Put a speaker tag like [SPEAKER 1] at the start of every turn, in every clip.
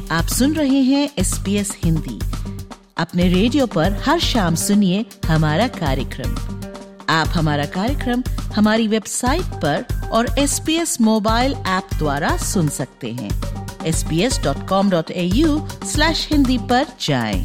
[SPEAKER 1] आप सुन रहे हैं SBS हिंदी। अपने रेडियो पर हर शाम सुनिए हमारा कार्यक्रम। आप हमारा कार्यक्रम हमारी वेबसाइट पर और SBS मोबाइल ऐप द्वारा सुन सकते हैं। sbs.com.au/hindi पर जाएं।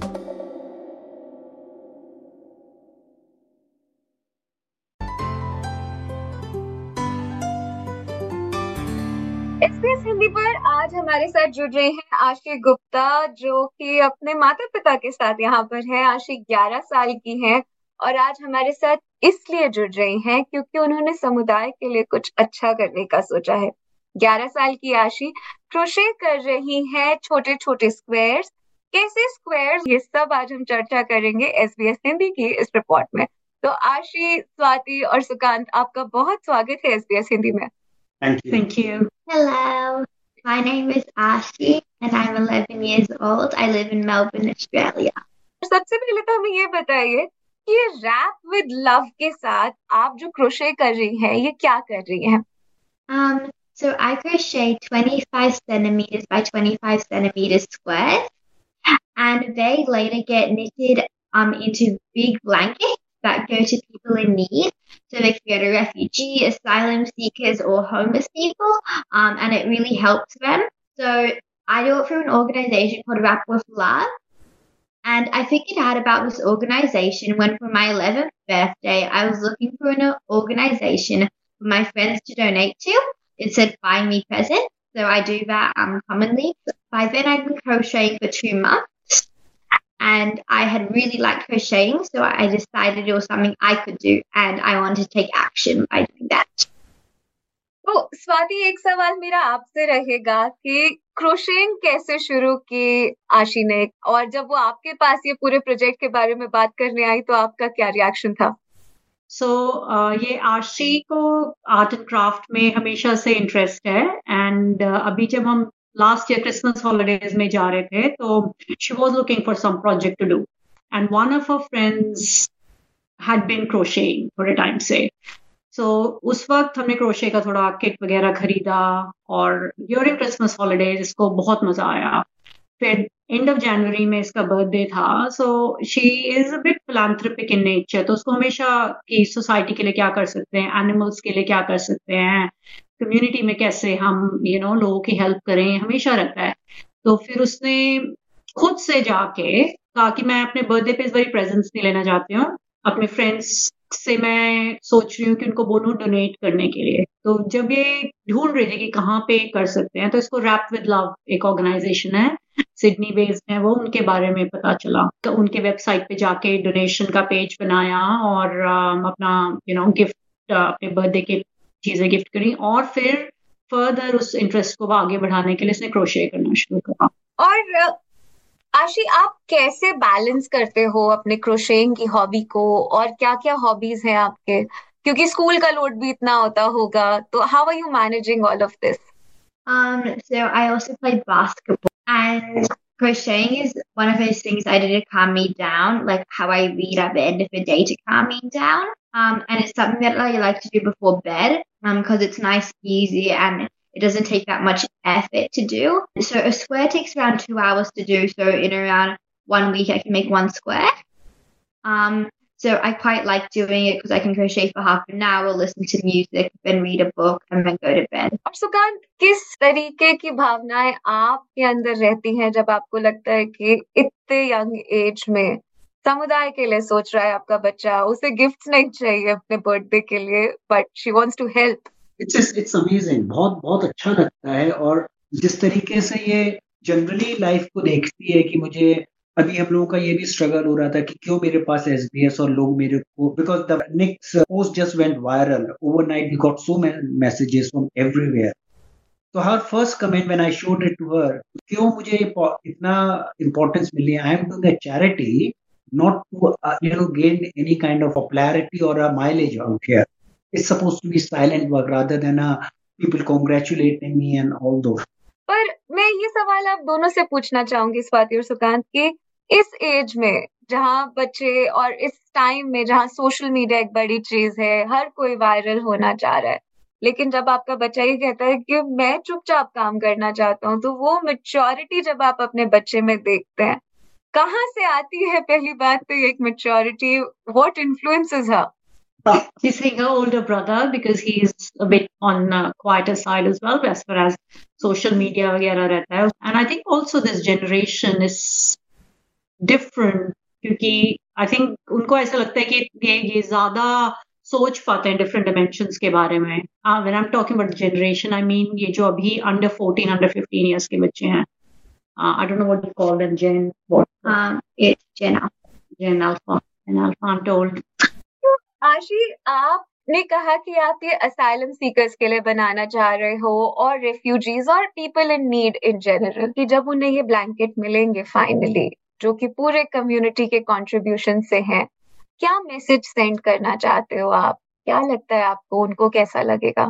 [SPEAKER 2] SBS हिंदी पर आज हमारे साथ जुड़ रहे हैं आशी गुप्ता, जो कि अपने माता पिता के साथ यहाँ पर है। आशी 11 साल की है और आज हमारे साथ इसलिए जुड़ रही हैं क्योंकि उन्होंने समुदाय के लिए कुछ अच्छा करने का सोचा है। 11 साल की आशी क्रोशे कर रही है, छोटे छोटे स्क्वायर्स। कैसे स्क्वायर्स, ये सब आज हम चर्चा करेंगे SBS हिंदी की इस रिपोर्ट में। तो आशी, स्वाति और सुकांत, आपका बहुत स्वागत है SBS हिंदी में।
[SPEAKER 3] Thank you.
[SPEAKER 4] Hello, my name is Ashi and I'm 11 years old. I live in Melbourne, Australia.
[SPEAKER 2] सबसे पहले तो हमें ये बताइए कि ये रैप विद लव के साथ आप जो क्रोशे कर रही हैं, ये क्या कर रही हैं?
[SPEAKER 4] So I crochet 25 centimeters by 25 centimeters squares, and they later get knitted into big blankets that go to people in need. So they can go to refugee, asylum seekers, or homeless people, and it really helps them. So I do it through an organization called Wrap with Love. And I figured out about this organization when for my 11th birthday, I was looking for an organization for my friends to donate to. It said buy me presents. So I do that commonly. By then I'd been crocheting for 2 months. And I had really liked crocheting, so I decided it was something I could do, and I wanted to take action by doing that.
[SPEAKER 2] तो स्वाति, एक सवाल मेरा आपसे रहेगा कि क्रोशेइंग कैसे शुरू की आशी ने, और जब वो आपके पास ये पूरे प्रोजेक्ट के बारे में बात करने आई तो आपका क्या रिएक्शन था?
[SPEAKER 3] ये आशी को आर्ट एंड क्राफ्ट में हमेशा से इंटरेस्ट है एंड अभी जब हम लास्ट ईयर क्रिसमस हॉलिडेज में जा रहे थे तो she was looking for some project to do and one of her friends had been crocheting for a time से। सो उस वक्त हमने क्रोशे का थोड़ा किट वगैरह खरीदा और ड्यूरिंग क्रिसमस हॉलिडेज इसको बहुत मजा आया। फिर एंड ऑफ जनवरी में इसका बर्थडे था। So she is a bit philanthropic in nature, तो उसको हमेशा कि सोसाइटी के लिए क्या कर सकते हैं, एनिमल्स के लिए क्या कर सकते हैं, कम्युनिटी में कैसे हम लोगों की हेल्प करें, हमेशा रहता है। तो फिर उसने खुद से जाके कहा कि मैं अपने बर्थडे पे इस बारी प्रेजेंट्स नहीं लेना चाहती हूँ, अपने फ्रेंड्स से मैं सोच रही हूँ कि उनको बोलूं डोनेट करने के लिए। तो जब ये ढूंढ रही थी कि कहाँ पे कर सकते हैं, तो इसको रैप विद लव एक ऑर्गेनाइजेशन है, सिडनी बेस्ड है वो, उनके बारे में पता चला। तो उनके वेबसाइट पे जाके डोनेशन का पेज बनाया और अपना गिफ्ट अपने बर्थडे के चीजें गिफ्ट करी और फिर फर्दर उस इंटरेस्ट को आगे बढ़ाने के लिए इसने क्रोशे करना शुरू करा।
[SPEAKER 2] और आशी, आप कैसे बैलेंस करते हो अपने क्रोशेइंग की हॉबी को, और क्या क्या हॉबीज हैं आपके? क्योंकि स्कूल का लोड भी इतना होता होगा, तो how are you managing all of this?
[SPEAKER 4] So I also played basketball, and crocheting is one of those things I did to calm me down, like how I read at the end of the day to calm me down. And it's something that I like to do before bed, because it's nice, easy, and it doesn't take that much effort to do. So a square takes around 2 hours to do. So in around 1 week, I can make 1 square. So I quite like doing it because I can crochet for half an hour, listen to music, then read a book, and then go to bed.
[SPEAKER 2] और सुकांत, किस तरीके की भावनाएं आपके अंदर रहती हैं जब आपको लगता है कि इतने यंग एज में समुदाय के लिए सोच रहा है आपका बच्चा, उसे गिफ्ट्स नहीं चाहिए अपने बर्थडे के लिए, but she wants to help?
[SPEAKER 5] It's amazing, बहुत बहुत अच्छा लगता है। और जिस तरीके से ये जनरली लाइफ को देखती है कि मुझे अभी हम लोगों का ये भी स्ट्रगल हो रहा था कि क्यों मेरे पास SBS और लोग मेरे को, because the next post just went viral overnight, we got so many messages from everywhere. तो her first comment when I showed it to her, क्यों मुझे इतना इम्पोर्टेंस मिली, I am doing a charity not to gain any kind of popularity or a mileage out here. It's supposed to be silent work rather than people congratulating me and all those.
[SPEAKER 2] पर मैं ये सवाल आप दोनों से पूछना चाहूंगी, स्वाति और सुकांत, कि इस एज में जहाँ बच्चे, और इस टाइम में जहाँ सोशल मीडिया एक बड़ी चीज है, हर कोई वायरल होना चाह रहा है, लेकिन जब आपका बच्चा ये कहता है कि मैं चुपचाप काम करना चाहता हूँ, तो वो मैच्योरिटी जब आप अपने बच्चे में देखते हैं, कहाँ से आती है? पहली बात तो ये एक maturity, what influences her?
[SPEAKER 3] He's saying her older brother because he's a bit on quieter side as well as far as social media वगैरह रहता है. And I think also this generation is different क्योंकि I think उनको ऐसा लगता है कि ये ज़्यादा सोच पाते हैं different dimensions के बारे में. When I'm talking about generation, I mean ये जो अभी under 14, under 15 years के बच्चे हैं. I don't know what you call them, Gen. What?
[SPEAKER 4] It's Gen Alpha.
[SPEAKER 3] Gen Alpha. Gen Alpha, I'm told.
[SPEAKER 2] आशी, आपने कहा कि आप ये असाइलम सीकर्स के लिए बनाना चाह रहे हो और रेफ्यूजीज और people in need in general, कि जब उन्हें ये ब्लैंकेट मिलेंगे फाइनली, जो कि पूरे कम्युनिटी के कंट्रीब्यूशन से हैं, क्या मैसेज सेंड करना चाहते हो आप? क्या लगता है आपको, उनको कैसा लगेगा?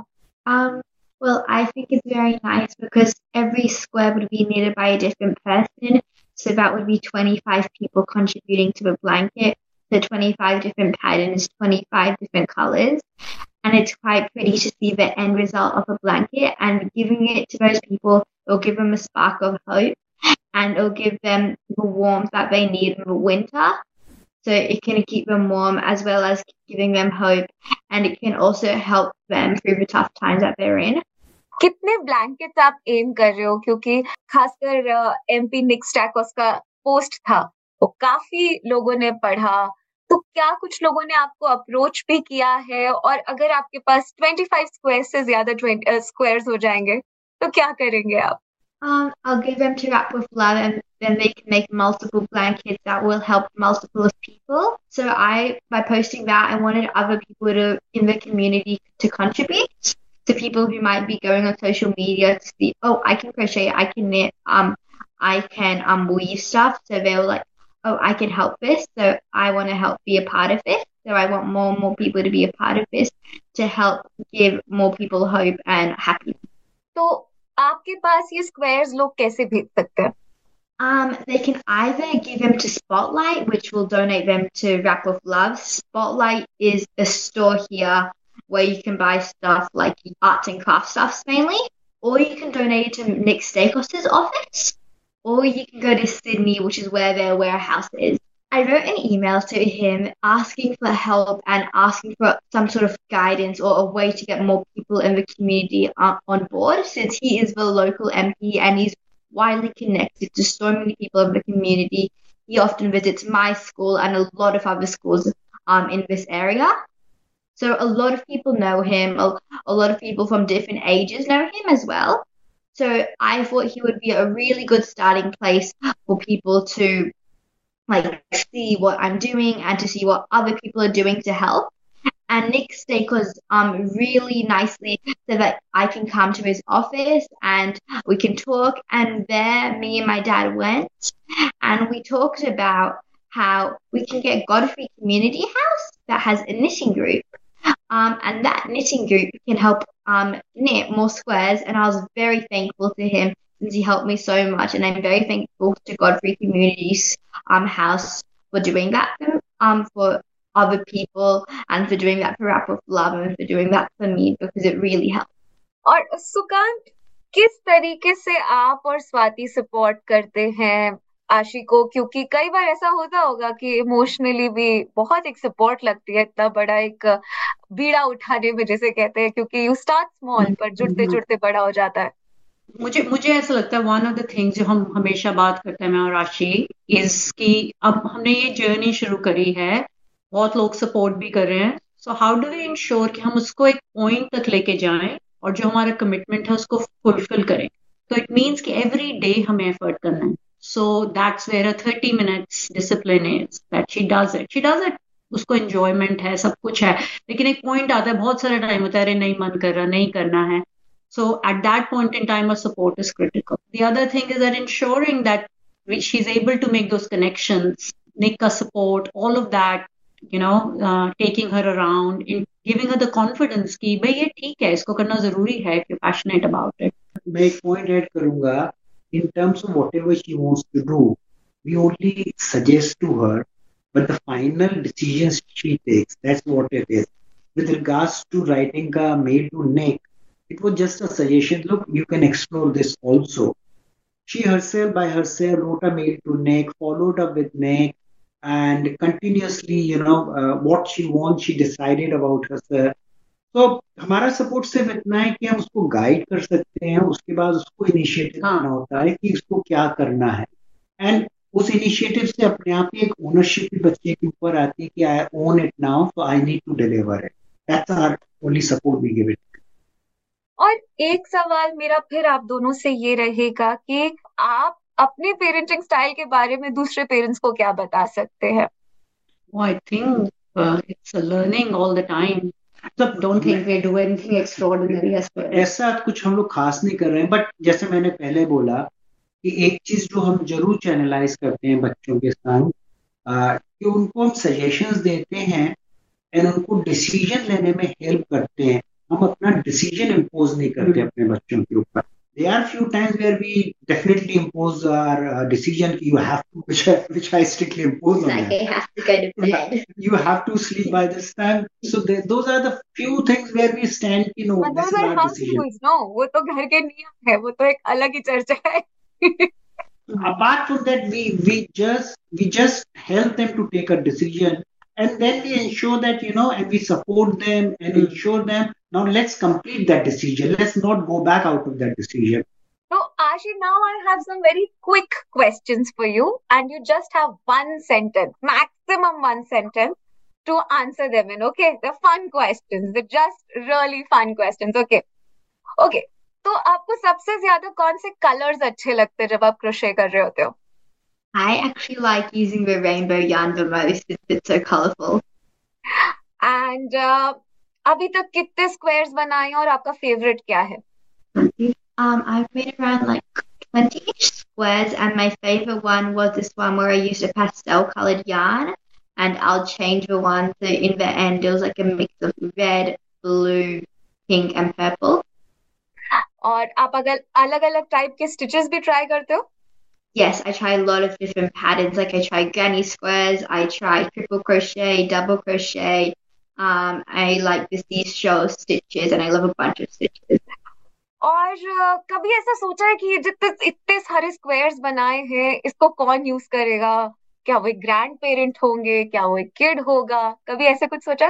[SPEAKER 4] Well, I think it's very nice because every square would be needed by a different person. So that would be 25 people contributing to a blanket. So 25 different patterns, 25 different colors. And it's quite pretty to see the end result of a blanket, and giving it to those people will give them a spark of hope, and it'll give them the warmth that they need in the winter. So it can keep them warm as well as giving them hope, and it can also help them through the tough times that they're in.
[SPEAKER 2] कितने blankets आप aim कर रहे हो? क्योंकि खासकर MP निक स्टैकोस का post था, वो काफी लोगों ने पढ़ा, तो क्या कुछ लोगों ने आपको अप्रोच भी किया है? और अगर आपके पास 25 स्क्वायर से ज्यादा स्क्वायर्स हो जाएंगे तो क्या करेंगे आप?
[SPEAKER 4] I'll give them to Wrap with Love, and then they can make multiple blankets that will help multiple people. So by posting that, I wanted other people in the community to contribute. To people who might be going on social media to see, oh, I can crochet, I can knit, I can weave stuff. So they were like, oh, I can help this. So I want to help be a part of this. So I want more and more people to be a part of this to help give more people hope and happiness.
[SPEAKER 2] तो आपके पास ये squares लोग कैसे भेज सकते हैं?
[SPEAKER 4] They can either give them to Spotlight, which will donate them to Wrap with Love. Spotlight is a store here where you can buy stuff like arts and crafts stuffs mainly, or you can donate it to Nick Stakos' office, or you can go to Sydney, which is where their warehouse is. I wrote an email to him asking for help and asking for some sort of guidance or a way to get more people in the community on board, since he is the local MP and he's widely connected to so many people in the community. He often visits my school and a lot of other schools in this area. So a lot of people know him. A lot of people from different ages know him as well. So I thought he would be a really good starting place for people to see what I'm doing and to see what other people are doing to help. And Nick Stakos really nicely said that I can come to his office and we can talk. And there, me and my dad went, and we talked about how we can get Godfrey Community House that has a knitting group. And that knitting group can help knit more squares. And I was very thankful to him since he helped me so much. And I'm very thankful to Godfrey Community's house for doing that for other people, and for doing that for Wrap with Love, and for doing that for me, because it really helped.
[SPEAKER 2] और सुकांत, किस तरीके से आप और Swati support करते हैं आशी को? क्योंकि कई बार ऐसा होता होगा कि इमोशनली भी बहुत एक सपोर्ट लगती है, इतना बड़ा एक बीड़ा उठाने में, जैसे कहते हैं, क्योंकि यू स्टार्ट स्मॉल पर जुड़ते जुड़ते बड़ा हो जाता है.
[SPEAKER 3] मुझे ऐसा लगता है वन ऑफ द थिंग्स जो हम हमेशा बात करते हैं मैं और आशी, इज कि अब हमने ये जर्नी शुरू करी है, बहुत लोग सपोर्ट भी कर रहे हैं. So how do we ensure कि हम उसको एक पॉइंट तक लेके जाएं और जो हमारा कमिटमेंट है उसको फुलफिल करें. तो इट मीन्स कि एवरी डे हमें एफर्ट करना है. So that's where a 30 minutes discipline is that she does it. उसको एंजॉयमेंट है, सब कुछ है, लेकिन एक पॉइंट आता है, बहुत सारा टाइम होता है, अरे नहीं मन कर रहा, नहीं करना है. So at that point in time, a support is critical. The other thing is that ensuring that she's able to make those connections, Nick support, all of that, taking her around, giving her the confidence कि भाई ये ठीक है, इसको करना जरूरी है if you're passionate about it.
[SPEAKER 5] मैं एक point add करूँगा, in terms of whatever she wants to do, we only suggest to her, but the final decisions she takes, that's what it is. with regards to writing a mail to Nick, it was just a suggestion. Look, you can explore this also. She herself by herself wrote a mail to Nick, followed up with Nick, and continuously, what she wants, she decided about herself. तो हमारा support सिर्फ इतना है कि हम उसको guide कर सकते हैं, उसके बाद उसको इनिशिएटिव लेना होता है कि उसको क्या करना है, एंड उस इनिशिएटिव से अपने आप ही एक ओनरशिप भी बच्चे के ऊपर आती है कि I own it now, so I need to deliver it. That's our only support we give it.
[SPEAKER 2] और एक सवाल मेरा फिर आप दोनों से ये रहेगा कि आप अपने पेरेंटिंग स्टाइल के बारे में दूसरे पेरेंट्स को क्या बता सकते हैं?
[SPEAKER 3] I think it's a learning all the time. So don't think we do anything extraordinary as well.
[SPEAKER 5] ऐसा कुछ हम लोग खास नहीं कर रहे हैं, बट जैसे मैंने पहले बोला कि एक चीज जो हम जरूर चैनलाइज करते हैं बच्चों के साथ, कि उनको हम सजेशंस देते हैं एंड उनको डिसीजन लेने में हेल्प करते हैं. हम अपना डिसीजन इम्पोज नहीं करते अपने बच्चों के ऊपर. There are few times where we definitely impose our decision. You have to, which I strictly impose on
[SPEAKER 4] Like
[SPEAKER 5] them.
[SPEAKER 4] I have to go to bed.
[SPEAKER 5] You have to sleep by this time. So those are the few things where we stand.
[SPEAKER 2] But
[SPEAKER 5] This
[SPEAKER 2] those
[SPEAKER 5] is
[SPEAKER 2] are
[SPEAKER 5] our
[SPEAKER 2] house
[SPEAKER 5] decision.
[SPEAKER 2] rules, no? वो तो घर के नियम है, वो तो एक अलग ही चर्चा है.
[SPEAKER 5] Apart from that, we just help them to take a decision, and then we ensure that and we support them and ensure them. Now let's complete that decision. Let's not go back out of that decision.
[SPEAKER 2] So, Ashi, now I have some very quick questions for you, and you just have one sentence, maximum one sentence, to answer them in. Okay, they're fun questions. They're just really fun questions. Okay. तो आपको सबसे ज्यादा कौन से colours अच्छे लगते हैं जब आप क्रोशे कर रहे होते हो?
[SPEAKER 4] I actually like using the rainbow yarn the most. It's so colorful.
[SPEAKER 2] And अभी तक कितने स्क्वायर्स बनाए हैं और आपका फेवरेट क्या है?
[SPEAKER 4] I've made around like 20-ish squares, and my favorite one was this one where I used a pastel colored yarn, and I'll change the one. So in the end, it was like a mix of red, blue, pink, and purple.
[SPEAKER 2] और आप अगर अलग अलग type के stitches भी try करते हो?
[SPEAKER 4] Yes, I try a lot of different patterns. Like I try granny squares, I try triple crochet, double crochet. I like the seashell stitches, and I love a bunch of stitches.
[SPEAKER 2] और कभी ऐसा सोचा है कि जितने इतने सारे squares बनाए हैं, इसको कौन यूज करेगा? क्या वो एक ग्रैंड पेरेंट होंगे, क्या वो एक किड होगा? कभी ऐसे कुछ सोचा?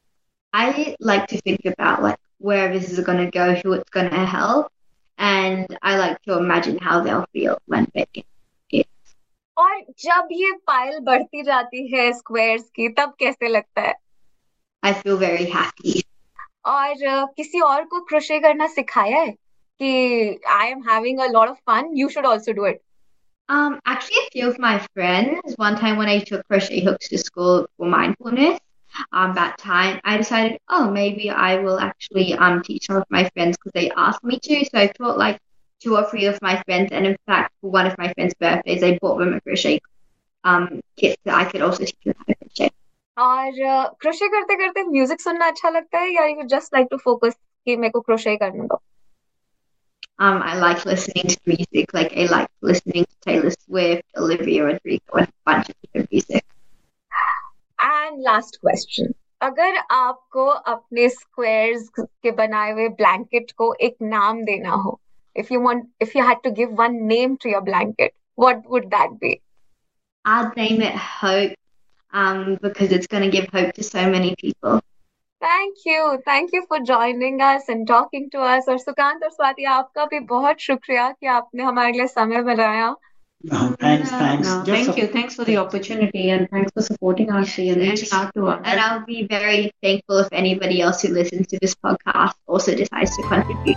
[SPEAKER 4] I like to think about like where this is going to go, who it's going to help, and I like to imagine how they'll feel when making it.
[SPEAKER 2] और जब ये पाइल बढ़ती जाती है स्क्वायर्स की, तब कैसे लगता है?
[SPEAKER 4] I feel very happy.
[SPEAKER 2] और किसी और को क्रोशे करना सिखाया है कि I am having a lot of fun, you should also do it?
[SPEAKER 4] Actually, a few of my friends, one time when I took crochet hooks to school for mindfulness, that time I decided, maybe I will actually teach some of my friends because they asked me to. So I taught like 2 or 3 of my friends, and in fact, for one of my friends' birthdays, I bought them a crochet kit so I could also teach them how to crochet.
[SPEAKER 2] और crochet करते करते music सुनना अच्छा लगता है या you just like to focus कि मेरे को क्रोशे करने दो?
[SPEAKER 4] I like listening to music. Like I like listening to Taylor Swift, Olivia Rodrigo, and a bunch of different music.
[SPEAKER 2] And last question. अगर आपको अपने स्क्वायर्स के बनाए हुए ब्लैंकेट को एक नाम देना हो, if you had to give one name to your blanket, what would that be?
[SPEAKER 4] I'd name it Hope, because it's going to give hope to so many people.
[SPEAKER 2] Thank you for joining us and talking to us. और सुकांत और स्वाति, आपका भी बहुत शुक्रिया कि आपने हमारे लिए समय बनाया.
[SPEAKER 5] Thanks.
[SPEAKER 3] Thanks for the opportunity, and thanks for supporting us and reaching out to us.
[SPEAKER 4] And I'll be very thankful if anybody else who listens to this podcast also decides to contribute.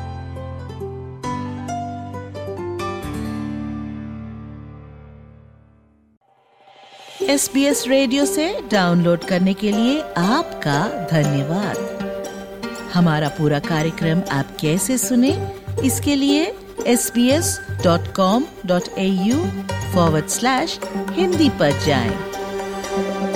[SPEAKER 1] SBS radio से download करने के लिए आपका धन्यवाद. हमारा पूरा कार्यक्रम आप कैसे सुने, इसके लिए sbs.com.au/hindi पर जाएं.